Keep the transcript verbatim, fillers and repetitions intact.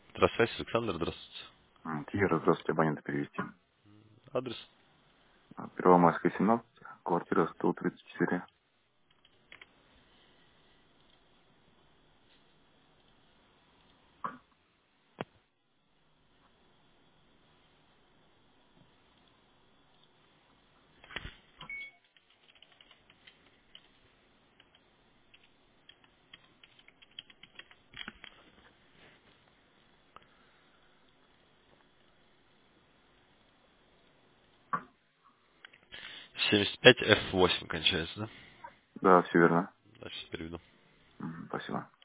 Здравствуйте, Александр, здравствуйте. М, Кира, здравствуйте, абонента перевести. Адрес? А, Первомайская, семнадцать, квартира сто тридцать четыре. семьдесят пять эф восемь кончается, да? Да, все верно. Да, сейчас переведу. М, Спасибо.